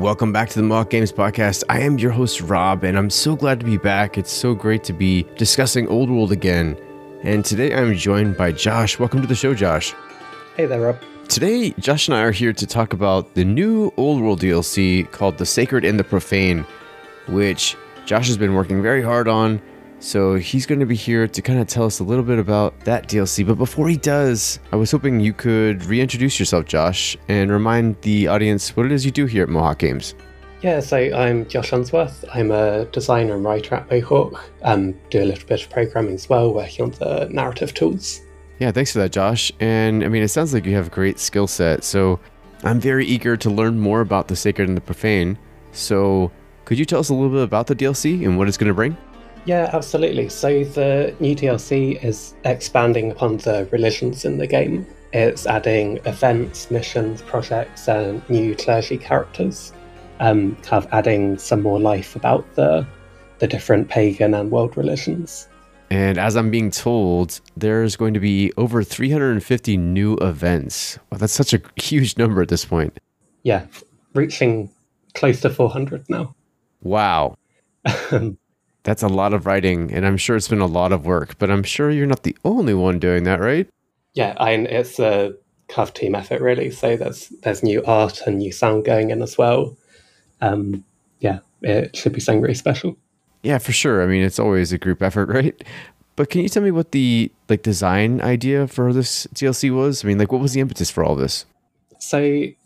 welcome back to the Mohawk Games Podcast. I am your host, Rob, and I'm so glad to be back. It's so great to be discussing Old World again. And today I'm joined by Josh. Welcome to the show, Josh. Hey there, Rob. Today, Josh and I are here to talk about the new Old World DLC called The Sacred and the Profane, which Josh has been working very hard on. So he's going to be here to kind of tell us a little bit about that DLC. But before he does, I was hoping you could reintroduce yourself, Josh, and remind the audience what it is you do here at Mohawk Games. Yeah, so I'm Josh Unsworth. I'm a designer and writer at Mohawk. Do a little bit of programming as well, working on the narrative tools. Yeah, thanks for that, Josh. And I mean, it sounds like you have a great skill set. So I'm very eager to learn more about The Sacred and the Profane. So could you tell us a little bit about the DLC and what it's going to bring? Yeah, absolutely. So the new DLC is expanding upon the religions in the game. It's adding events, missions, projects, and new clergy characters. Kind of adding some more life about the different pagan and world religions. And as I'm being told, there's going to be over 350 new events. Wow, that's such a huge number at this point. Yeah, reaching close to 400 now. Wow. That's a lot of writing, and I'm sure it's been a lot of work, but I'm sure you're not the only one doing that, right? Yeah, it's a kind of team effort, really. So there's new art and new sound going in as well. Yeah, it should be something really special. Yeah, for sure. I mean, it's always a group effort, right? But can you tell me what the design idea for this DLC was? I mean, what was the impetus for all this? So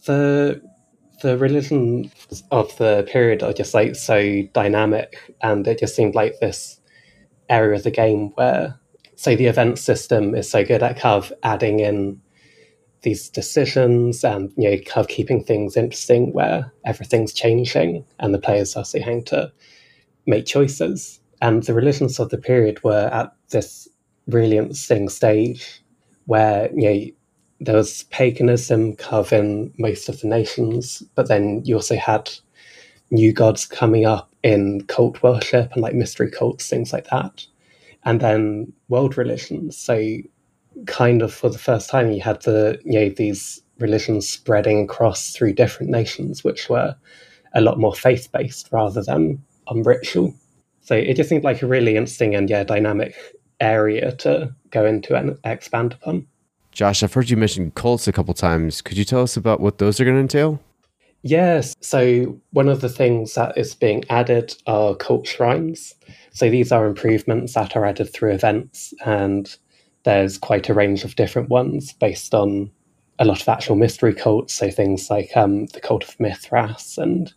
the religions of the period are just so dynamic, and it just seemed like this area of the game where, so the event system is so good at kind of adding in these decisions and kind of keeping things interesting where everything's changing and the players are having to make choices. And the religions of the period were at this really interesting stage where there was paganism kind of in most of the nations, but then you also had new gods coming up in cult worship and mystery cults, things like that. And then world religions. So kind of for the first time you had these religions spreading across through different nations, which were a lot more faith-based rather than on ritual. So it just seemed like a really interesting and dynamic area to go into and expand upon. Josh, I've heard you mention cults a couple times. Could you tell us about what those are going to entail? Yes. So one of the things that is being added are cult shrines. So these are improvements that are added through events, and there's quite a range of different ones based on a lot of actual mystery cults. So things like the Cult of Mithras and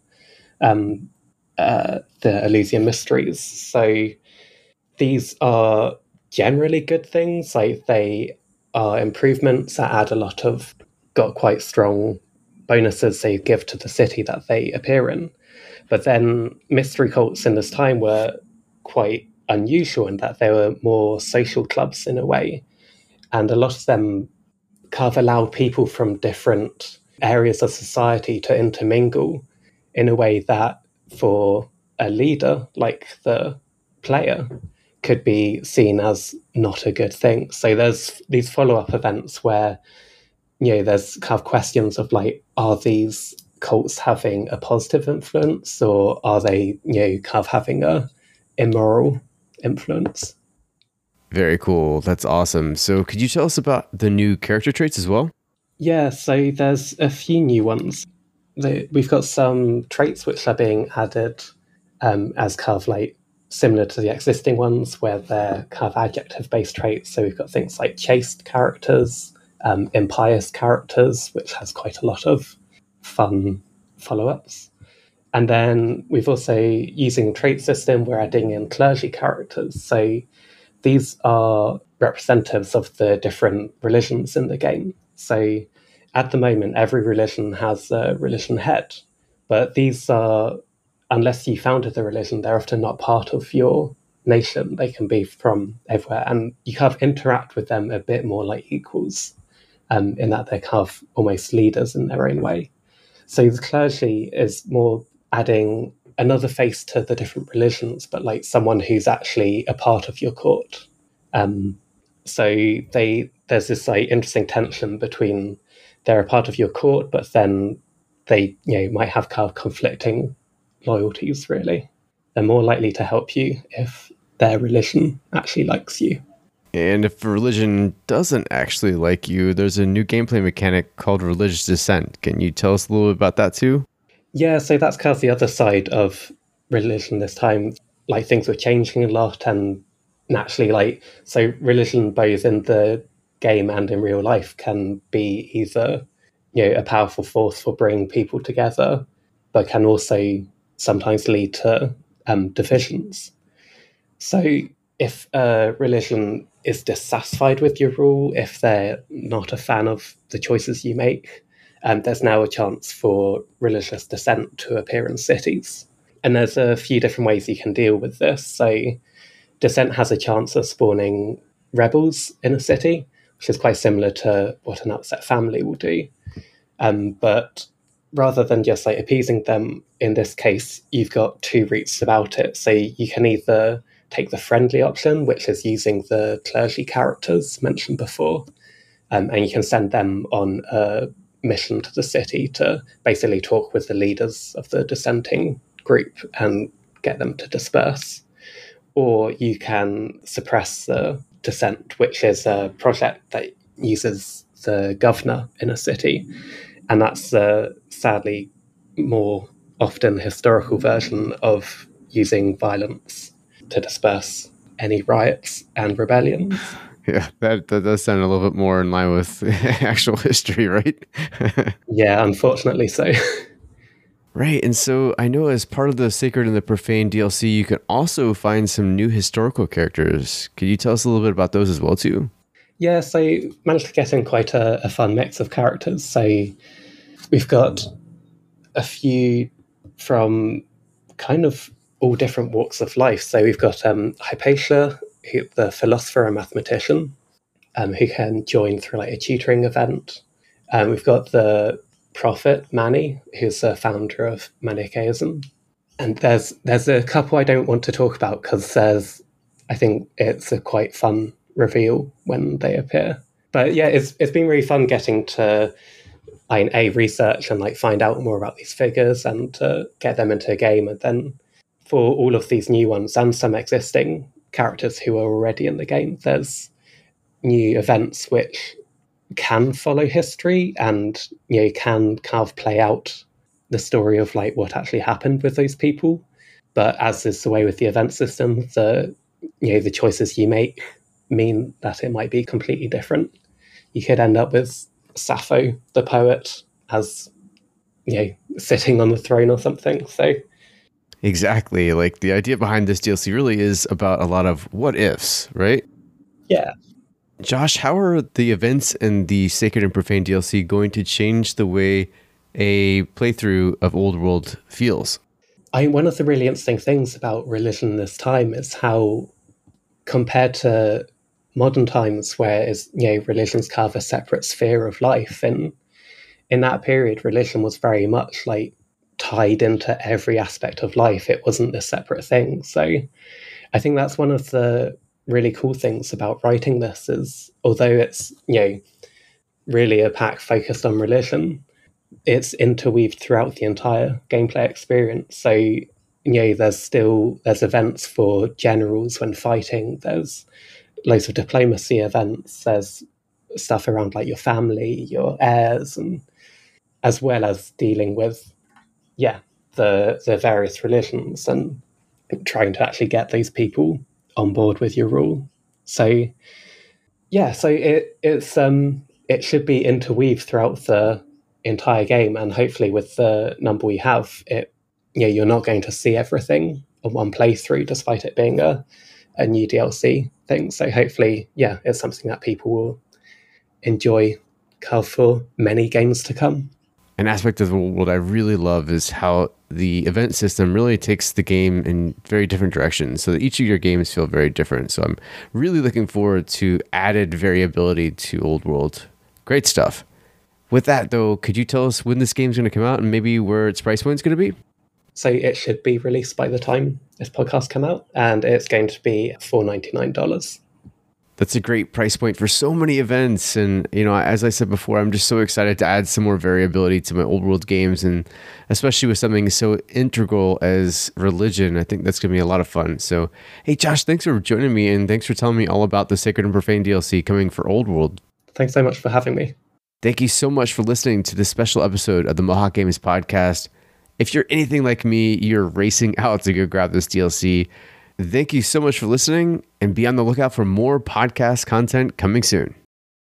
the Elysian Mysteries. So these are generally good things. They are improvements that add got quite strong bonuses they give to the city that they appear in. But then mystery cults in this time were quite unusual in that they were more social clubs in a way. And a lot of them kind of allowed people from different areas of society to intermingle in a way that for a leader, like the player, could be seen as not a good thing. So there's these follow-up events where there's kind of questions of are these cults having a positive influence, or are they kind of having a immoral influence? Very cool. That's awesome. So could you tell us about the new character traits as well? Yeah, so there's a few new ones. We've got some traits which are being added as kind of similar to the existing ones, where they're kind of adjective-based traits. So we've got things like chaste characters, impious characters, which has quite a lot of fun follow-ups. And then we've also, using trait system, we're adding in clergy characters. So these are representatives of the different religions in the game. So at the moment, every religion has a religion head, but these are, unless you founded the religion, they're often not part of your nation. They can be from everywhere, and you kind of interact with them a bit more like equals, in that they're kind of almost leaders in their own way. So the clergy is more adding another face to the different religions, but someone who's actually a part of your court. So there's this interesting tension between they're a part of your court, but then they might have kind of conflicting loyalties. Really, they're more likely to help you if their religion actually likes you. And if a religion doesn't actually like you, there's a new gameplay mechanic called religious dissent. Can you tell us a little bit about that too? Yeah, so that's kind of the other side of religion this time. Like things were changing a lot, and naturally, so religion both in the game and in real life can be either a powerful force for bringing people together, but can also sometimes lead to divisions. So if a religion is dissatisfied with your rule, if they're not a fan of the choices you make, there's now a chance for religious dissent to appear in cities. And there's a few different ways you can deal with this. So dissent has a chance of spawning rebels in a city, which is quite similar to what an upset family will do. But rather than just appeasing them, in this case, you've got two routes about it. So you can either take the friendly option, which is using the clergy characters mentioned before, and you can send them on a mission to the city to basically talk with the leaders of the dissenting group and get them to disperse. Or you can suppress the dissent, which is a project that uses the governor in a city, and that's sadly more often historical version of using violence to disperse any riots and rebellions. Yeah, that does sound a little bit more in line with actual history, right? Yeah, unfortunately so. Right, and so I know as part of the Sacred and the Profane DLC, you can also find some new historical characters. Could you tell us a little bit about those as well, too? Yeah, so managed to get in quite a fun mix of characters. So we've got a few from kind of all different walks of life. So we've got Hypatia, the philosopher and mathematician, who can join through a tutoring event. We've got the prophet, Mani, who's the founder of Manichaeism. And there's a couple I don't want to talk about because I think it's a quite fun reveal when they appear. But yeah, it's been really fun getting to research and find out more about these figures and to get them into a game, and then for all of these new ones and some existing characters who are already in the game, there's new events which can follow history and can kind of play out the story of what actually happened with those people. But as is the way with the event system, the choices you make mean that it might be completely different. You could end up with Sappho, the poet, as sitting on the throne or something. So Exactly. Like the idea behind this DLC really is about a lot of what ifs, right? yeah. Josh, how are the events in the Sacred and Profane DLC going to change the way a playthrough of Old World feels? One of the really interesting things about religion this time is how, compared to modern times where religion's kind of a separate sphere of life, and in that period religion was very much tied into every aspect of life. It wasn't a separate thing. So I think that's one of the really cool things about writing this is, although it's really a pack focused on religion, it's interweaved throughout the entire gameplay experience. So there's events for generals when fighting, there's loads of diplomacy events, there's stuff around your family, your heirs, and as well as dealing with the various religions and trying to actually get those people on board with your rule. So it should be interweaved throughout the entire game, and hopefully with the number we have, you're not going to see everything on one playthrough, despite it being a new DLC thing. So hopefully, it's something that people will enjoy for many games to come. An aspect of the world I really love is how the event system really takes the game in very different directions, so that each of your games feel very different. So I'm really looking forward to added variability to Old World. Great stuff. With that, though, could you tell us when this game's going to come out and maybe where its price point's going to be? So it should be released by the time this podcast come out, and it's going to be $4.99. That's a great price point for so many events. And, you know, as I said before, I'm just so excited to add some more variability to my old world games, and especially with something so integral as religion. I think that's going to be a lot of fun. So, hey, Josh, thanks for joining me, and thanks for telling me all about the Sacred and Profane DLC coming for Old World. Thanks so much for having me. Thank you so much for listening to this special episode of the Mohawk Games podcast. If you're anything like me, you're racing out to go grab this DLC. Thank you so much for listening, and be on the lookout for more podcast content coming soon.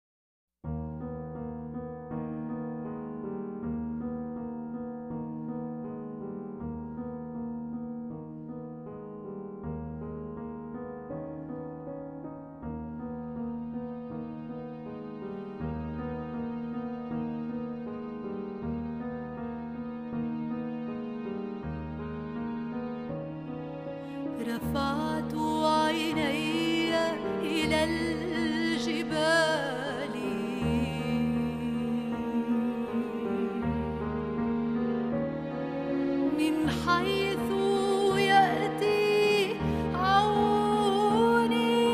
رفعت عيني إلى الجبال من حيث يأتي عوني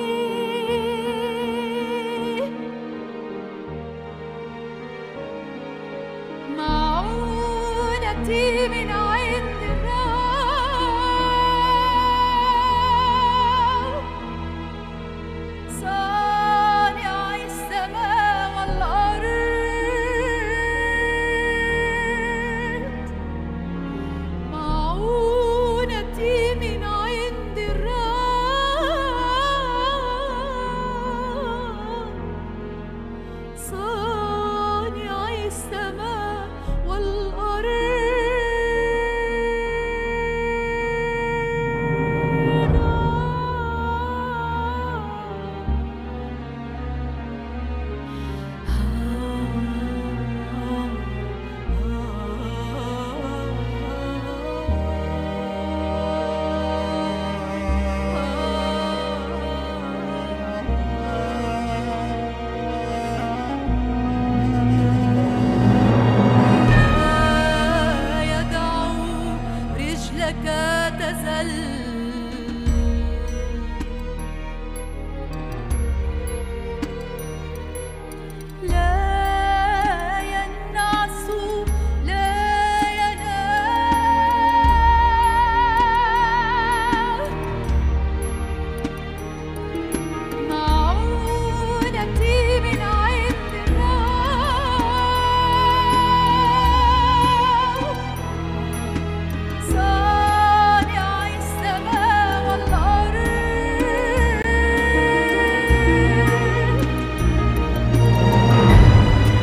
معونتي من عند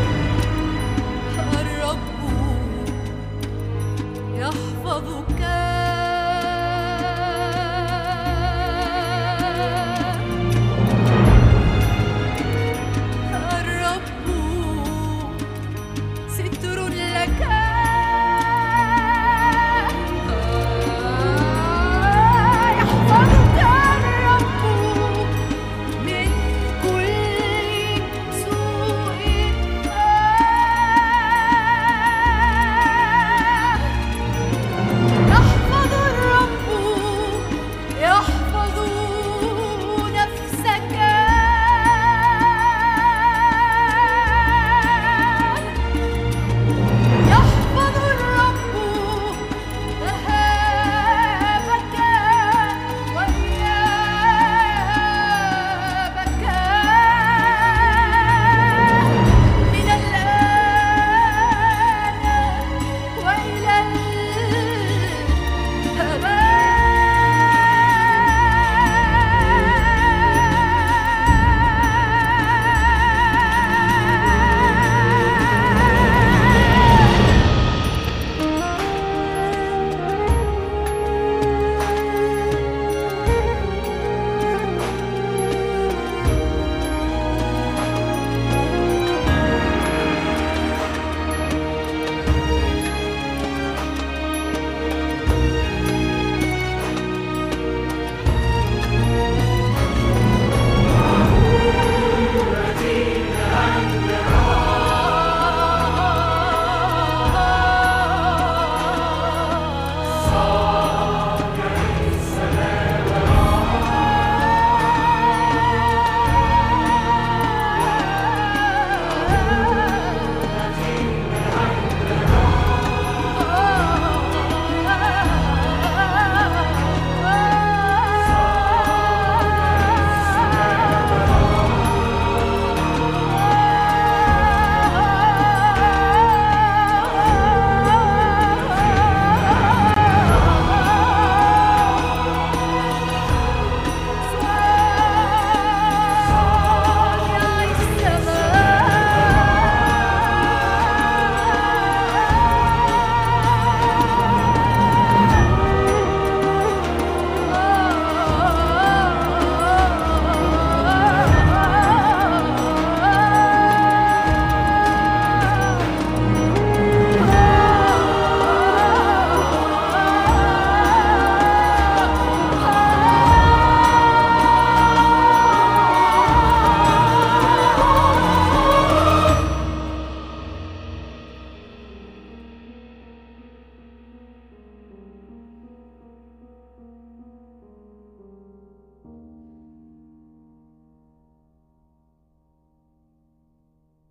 يحفظك